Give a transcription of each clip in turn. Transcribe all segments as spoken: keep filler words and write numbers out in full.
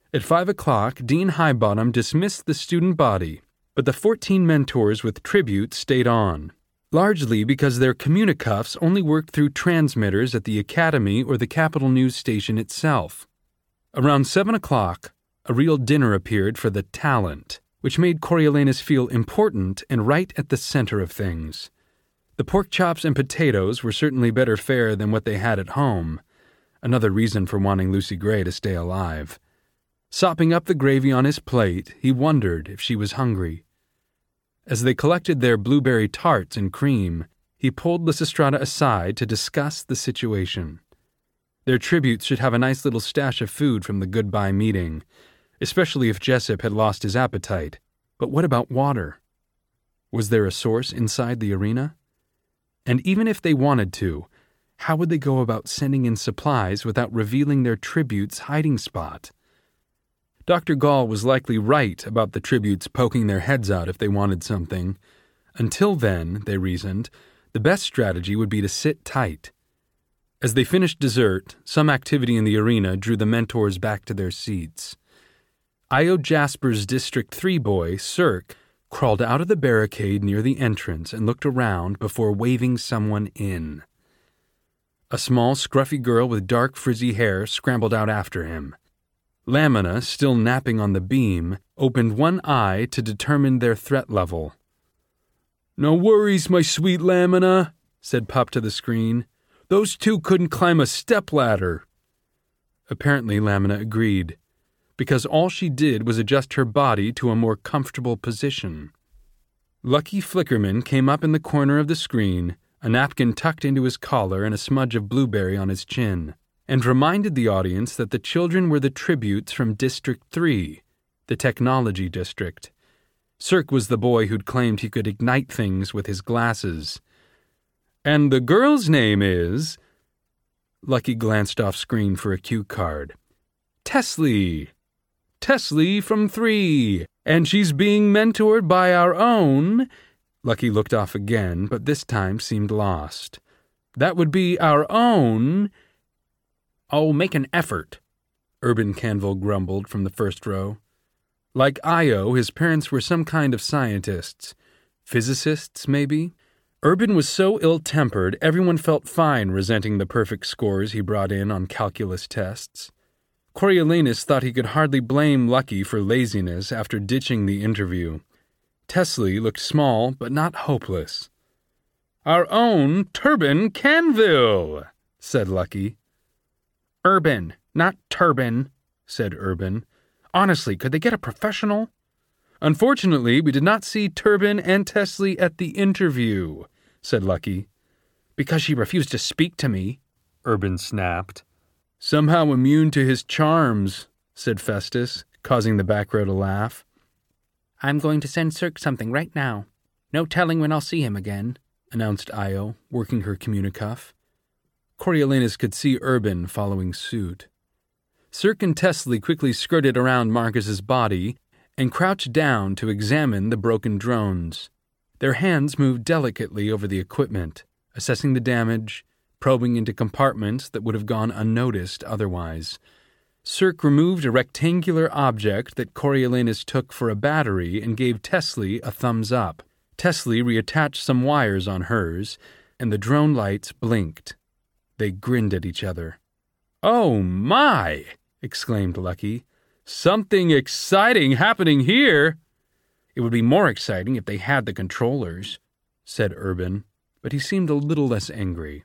At five o'clock, Dean Highbottom dismissed the student body, but the fourteen mentors with tributes stayed on, largely because their communicuffs only worked through transmitters at the academy or the Capitol News station itself. Around seven o'clock, a real dinner appeared for the talent, which made Coriolanus feel important and right at the center of things. The pork chops and potatoes were certainly better fare than what they had at home, another reason for wanting Lucy Gray to stay alive. Sopping up the gravy on his plate, he wondered if she was hungry. As they collected their blueberry tarts and cream, he pulled Lysistrata aside to discuss the situation. Their tributes should have a nice little stash of food from the goodbye meeting, especially if Jessup had lost his appetite. But what about water? Was there a source inside the arena? And even if they wanted to, how would they go about sending in supplies without revealing their tribute's hiding spot? Doctor Gall was likely right about the tributes poking their heads out if they wanted something. Until then, they reasoned, the best strategy would be to sit tight. As they finished dessert, some activity in the arena drew the mentors back to their seats. Io Jasper's District three boy, Cirque, crawled out of the barricade near the entrance and looked around before waving someone in. A small, scruffy girl with dark, frizzy hair scrambled out after him. Lamina, still napping on the beam, opened one eye to determine their threat level. "No worries, my sweet Lamina," said Pup to the screen. "Those two couldn't climb a stepladder." Apparently Lamina agreed, because all she did was adjust her body to a more comfortable position. Lucky Flickerman came up in the corner of the screen, a napkin tucked into his collar and a smudge of blueberry on his chin, and reminded the audience that the children were the tributes from District three, the technology district. Cirque was the boy who'd claimed he could ignite things with his glasses. "And the girl's name is—" Lucky glanced off screen for a cue card. "Teslie. Teslie from three. And she's being mentored by our own—" Lucky looked off again, but this time seemed lost. "That would be our own—" "Oh, make an effort," Urban Canville grumbled from the first row. Like Io, his parents were some kind of scientists. Physicists, maybe? Urban was so ill-tempered, everyone felt fine resenting the perfect scores he brought in on calculus tests. Coriolanus thought he could hardly blame Lucky for laziness after ditching the interview. Teslie looked small, but not hopeless. "Our own Turban Canville," said Lucky. "Urban, not Turban," said Urban. "Honestly, could they get a professional?" "Unfortunately, we did not see Turban and Teslie at the interview," said Lucky. "Because she refused to speak to me," Urban snapped. "Somehow immune to his charms," said Festus, causing the back row to laugh. "I'm going to send Cirque something right now. No telling when I'll see him again," announced Io, working her communicuff. Coriolanus could see Urban following suit. Cirque and Teslie quickly skirted around Marcus's body and crouched down to examine the broken drones. Their hands moved delicately over the equipment, assessing the damage, probing into compartments that would have gone unnoticed otherwise. Cirque removed a rectangular object that Coriolanus took for a battery and gave Teslie a thumbs up. Teslie reattached some wires on hers, and the drone lights blinked. They grinned at each other. "Oh my!" exclaimed Lucky. "Something exciting happening here!" "It would be more exciting if they had the controllers," said Urban, but he seemed a little less angry.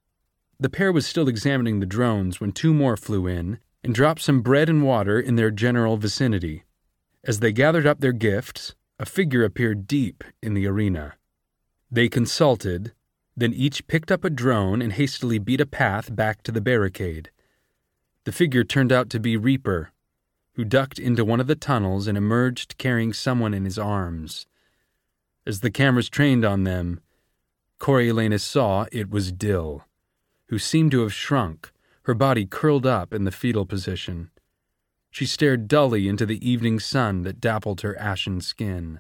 The pair was still examining the drones when two more flew in and dropped some bread and water in their general vicinity. As they gathered up their gifts, a figure appeared deep in the arena. They consulted, then each picked up a drone and hastily beat a path back to the barricade. The figure turned out to be Reaper, who ducked into one of the tunnels and emerged carrying someone in his arms. As the cameras trained on them, Coriolanus saw it was Dill, who seemed to have shrunk, her body curled up in the fetal position. She stared dully into the evening sun that dappled her ashen skin.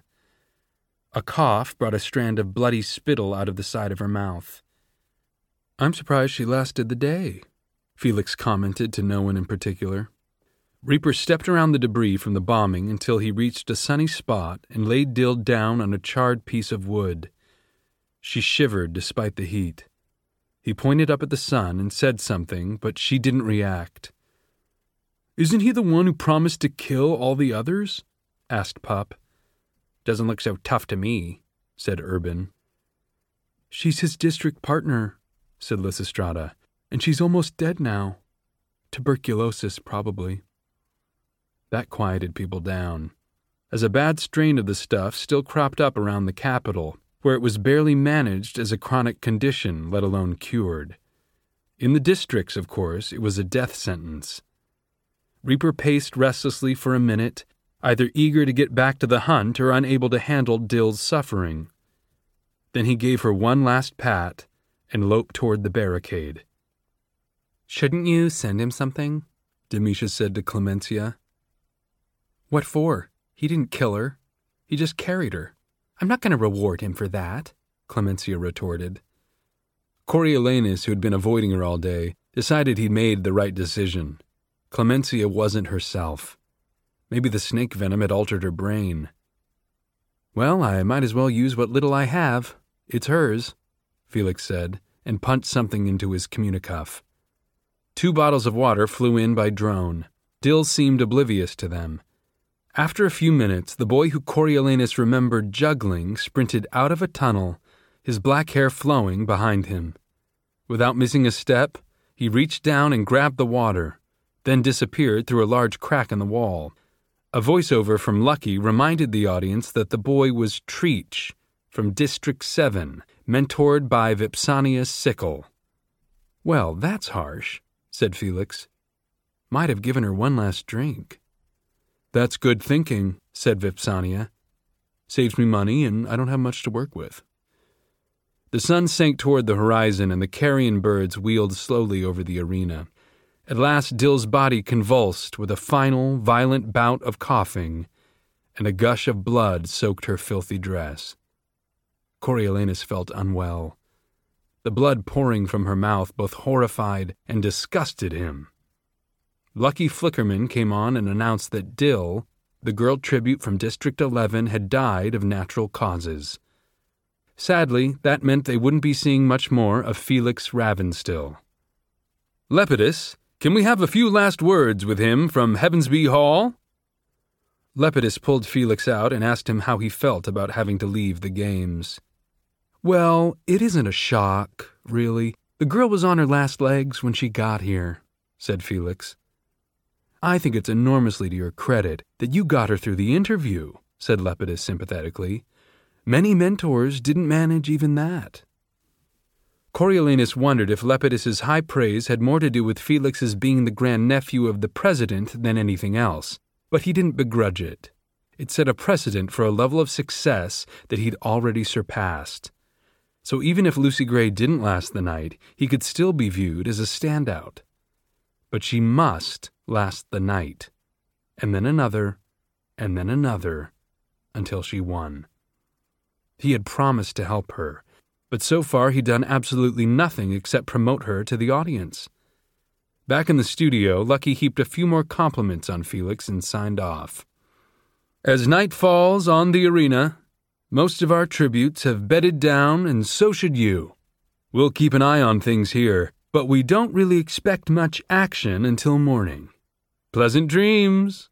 A cough brought a strand of bloody spittle out of the side of her mouth. "I'm surprised she lasted the day," Felix commented to no one in particular. Reaper stepped around the debris from the bombing until he reached a sunny spot and laid Dill down on a charred piece of wood. She shivered despite the heat. He pointed up at the sun and said something, but she didn't react. "Isn't he the one who promised to kill all the others?" asked Pup. "Doesn't look so tough to me," said Urban. "She's his district partner," said Lysistrata, "and she's almost dead now. Tuberculosis, probably." That quieted people down, as a bad strain of the stuff still cropped up around the capital, where it was barely managed as a chronic condition, let alone cured. In the districts, of course, it was a death sentence. Reaper paced restlessly for a minute, either eager to get back to the hunt or unable to handle Dill's suffering. Then he gave her one last pat and loped toward the barricade. "Shouldn't you send him something?" Demetia said to Clemencia. "What for? He didn't kill her. He just carried her. I'm not going to reward him for that," Clemencia retorted. Coriolanus, who had been avoiding her all day, decided he'd made the right decision. Clemencia wasn't herself. Maybe the snake venom had altered her brain. "Well, I might as well use what little I have. It's hers," Felix said, and punched something into his communicuff. Two bottles of water flew in by drone. Dill seemed oblivious to them. After a few minutes, the boy who Coriolanus remembered juggling sprinted out of a tunnel, his black hair flowing behind him. Without missing a step, he reached down and grabbed the water, then disappeared through a large crack in the wall. A voiceover from Lucky reminded the audience that the boy was Treach, from District seven, mentored by Vipsania Sickle. "Well, that's harsh," said Felix. "Might have given her one last drink." "That's good thinking," said Vipsania. "Saves me money, and I don't have much to work with." The sun sank toward the horizon, and the carrion birds wheeled slowly over the arena. At last, Dill's body convulsed with a final, violent bout of coughing, and a gush of blood soaked her filthy dress. Coriolanus felt unwell. The blood pouring from her mouth both horrified and disgusted him. Lucky Flickerman came on and announced that Dill, the girl tribute from District eleven, had died of natural causes. Sadly, that meant they wouldn't be seeing much more of Felix Ravenstill. "Lepidus, can we have a few last words with him from Heavensby Hall?" Lepidus pulled Felix out and asked him how he felt about having to leave the games. "Well, it isn't a shock, really. The girl was on her last legs when she got here," said Felix. "I think it's enormously to your credit that you got her through the interview," said Lepidus sympathetically. "Many mentors didn't manage even that." Coriolanus wondered if Lepidus's high praise had more to do with Felix's being the grandnephew of the president than anything else, but he didn't begrudge it. It set a precedent for a level of success that he'd already surpassed. So even if Lucy Gray didn't last the night, he could still be viewed as a standout. But she must last the night, and then another, and then another, until she won. He had promised to help her, but so far he'd done absolutely nothing except promote her to the audience. Back in the studio, Lucky heaped a few more compliments on Felix and signed off. "As night falls on the arena, most of our tributes have bedded down, and so should you. We'll keep an eye on things here, but we don't really expect much action until morning. Pleasant dreams."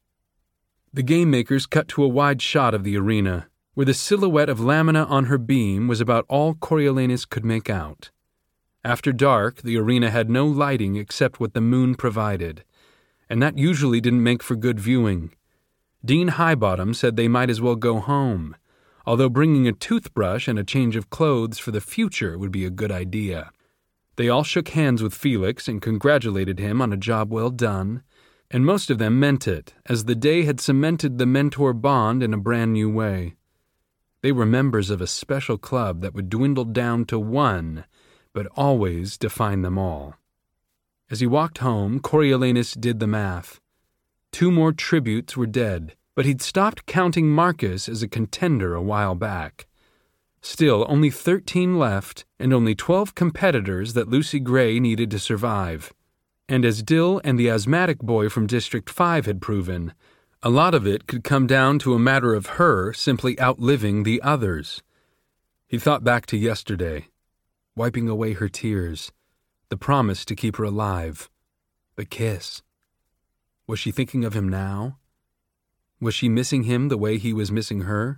The game makers cut to a wide shot of the arena, where the silhouette of Lamina on her beam was about all Coriolanus could make out. After dark, the arena had no lighting except what the moon provided, and that usually didn't make for good viewing. Dean Highbottom said they might as well go home, although bringing a toothbrush and a change of clothes for the future would be a good idea. They all shook hands with Felix and congratulated him on a job well done, and most of them meant it, as the day had cemented the mentor bond in a brand new way. They were members of a special club that would dwindle down to one, but always define them all. As he walked home, Coriolanus did the math. Two more tributes were dead, but he'd stopped counting Marcus as a contender a while back. Still, only thirteen left, and only twelve competitors that Lucy Gray needed to survive. And as Dill and the asthmatic boy from District five had proven, a lot of it could come down to a matter of her simply outliving the others. He thought back to yesterday, wiping away her tears, the promise to keep her alive, the kiss. Was she thinking of him now? Was she missing him the way he was missing her?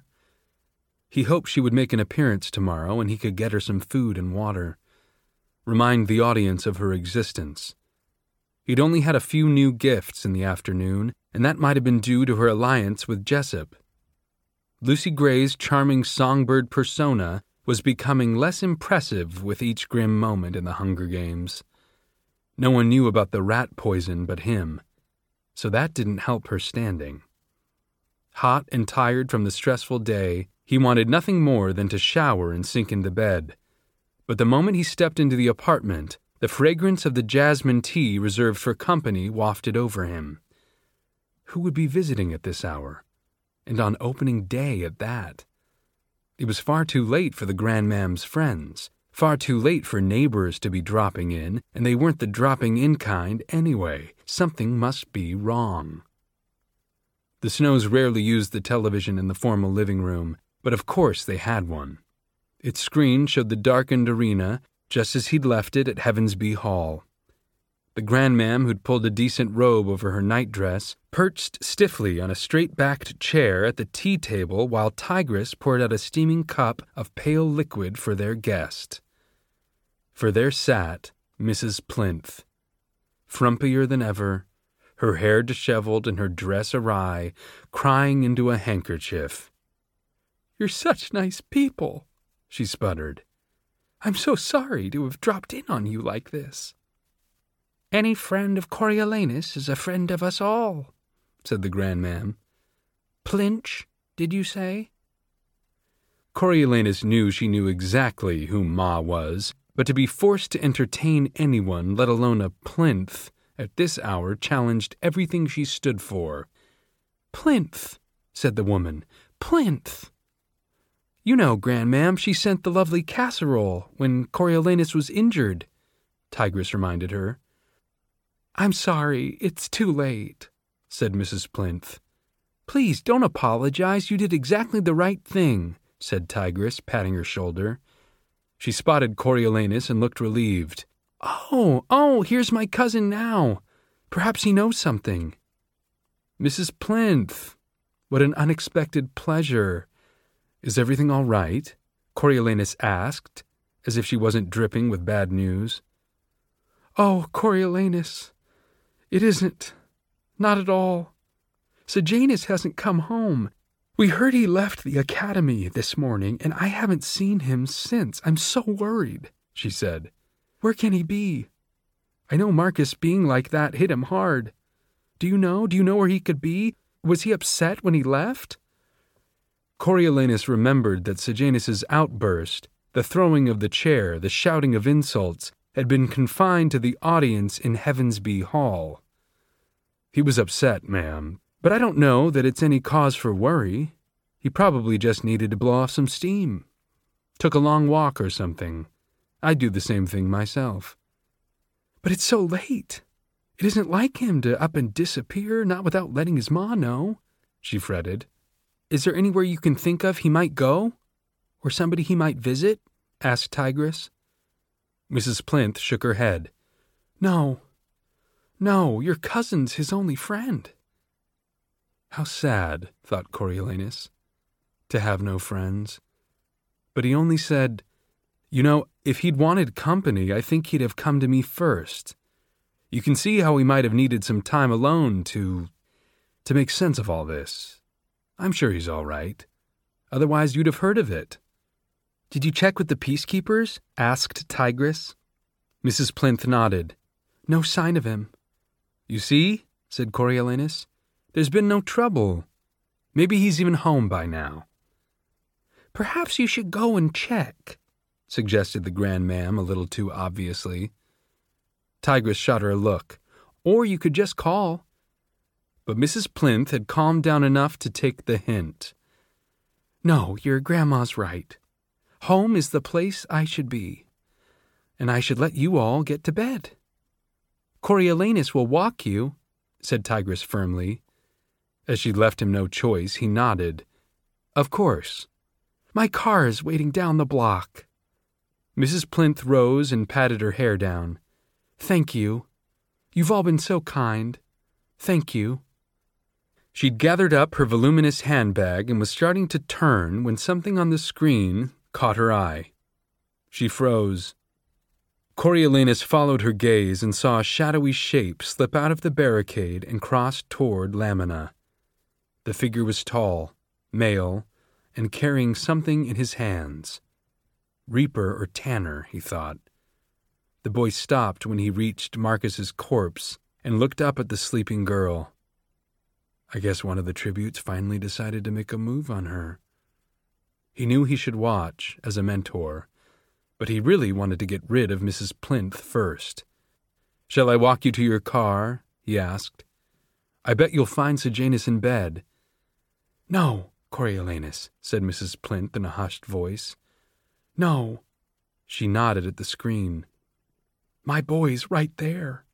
He hoped she would make an appearance tomorrow and he could get her some food and water, remind the audience of her existence. He'd only had a few new gifts in the afternoon, and that might have been due to her alliance with Jessup. Lucy Gray's charming songbird persona was becoming less impressive with each grim moment in the Hunger Games. No one knew about the rat poison but him, so that didn't help her standing. Hot and tired from the stressful day, he wanted nothing more than to shower and sink into bed. But the moment he stepped into the apartment, the fragrance of the jasmine tea reserved for company wafted over him. Who would be visiting at this hour? And on opening day at that? It was far too late for the Grandmam's friends, far too late for neighbors to be dropping in, and they weren't the dropping-in kind anyway. Something must be wrong. The Snows rarely used the television in the formal living room, but of course they had one. Its screen showed the darkened arena, just as he'd left it at Heavensbee Hall. The Grandmam, who'd pulled a decent robe over her nightdress, perched stiffly on a straight-backed chair at the tea table while Tigress poured out a steaming cup of pale liquid for their guest. For there sat Missus Plinth, frumpier than ever, her hair disheveled and her dress awry, crying into a handkerchief. "You're such nice people," she sputtered. "I'm so sorry to have dropped in on you like this." "Any friend of Coriolanus is a friend of us all," said the Grandmam. "Plinch, did you say?" Coriolanus knew she knew exactly who Ma was, but to be forced to entertain anyone, let alone a Plinth, at this hour challenged everything she stood for. "Plinth," said the woman, "Plinth. You know, Grandmam, she sent the lovely casserole when Coriolanus was injured," Tigress reminded her. "I'm sorry, it's too late," said Missus Plinth. "Please don't apologize, you did exactly the right thing," said Tigress, patting her shoulder. She spotted Coriolanus and looked relieved. "Oh, oh, here's my cousin now. Perhaps he knows something." "Missus Plinth, what an unexpected pleasure. Is everything all right?" Coriolanus asked, as if she wasn't dripping with bad news. "Oh, Coriolanus, it isn't. Not at all. Sejanus hasn't come home. We heard he left the academy this morning, and I haven't seen him since. I'm so worried," she said. "Where can he be? I know Marcus being like that hit him hard. Do you know? Do you know where he could be? Was he upset when he left?" Coriolanus remembered that Sejanus's outburst, the throwing of the chair, the shouting of insults, had been confined to the audience in Heavensbee Hall. "He was upset, ma'am, but I don't know that it's any cause for worry. He probably just needed to blow off some steam. Took a long walk or something. I'd do the same thing myself." "But it's so late. It isn't like him to up and disappear, not without letting his ma know," she fretted. "Is there anywhere you can think of he might go? Or somebody he might visit?" asked Tigress. Missus Plinth shook her head. "No. No, your cousin's his only friend." How sad, thought Coriolanus, to have no friends. But he only said, "You know, if he'd wanted company, I think he'd have come to me first. You can see how he might have needed some time alone to... to make sense of all this. I'm sure he's all right. Otherwise you'd have heard of it." "Did you check with the peacekeepers?" asked Tigress. Missus Plinth nodded. "No sign of him." "You see," said Coriolanus, "there's been no trouble. Maybe he's even home by now." "Perhaps you should go and check," suggested the Grandmam a little too obviously. Tigress shot her a look. "Or you could just call." But Missus Plinth had calmed down enough to take the hint. "No, your grandma's right. Home is the place I should be. And I should let you all get to bed." Coriolanus will walk you, said Tigress firmly. As she left him no choice, he nodded. Of course. My car is waiting down the block. Missus Plinth rose and patted her hair down. Thank you. You've all been so kind. Thank you. She'd gathered up her voluminous handbag and was starting to turn when something on the screen caught her eye. She froze. Coriolanus followed her gaze and saw a shadowy shape slip out of the barricade and cross toward Lamina. The figure was tall, male, and carrying something in his hands. Reaper or Tanner, he thought. The boy stopped when he reached Marcus's corpse and looked up at the sleeping girl. I guess one of the tributes finally decided to make a move on her. He knew he should watch, as a mentor, but he really wanted to get rid of Missus Plinth first. Shall I walk you to your car? He asked. I bet you'll find Sejanus in bed. No, Coriolanus, said Missus Plinth in a hushed voice. No. She nodded at the screen. My boy's right there.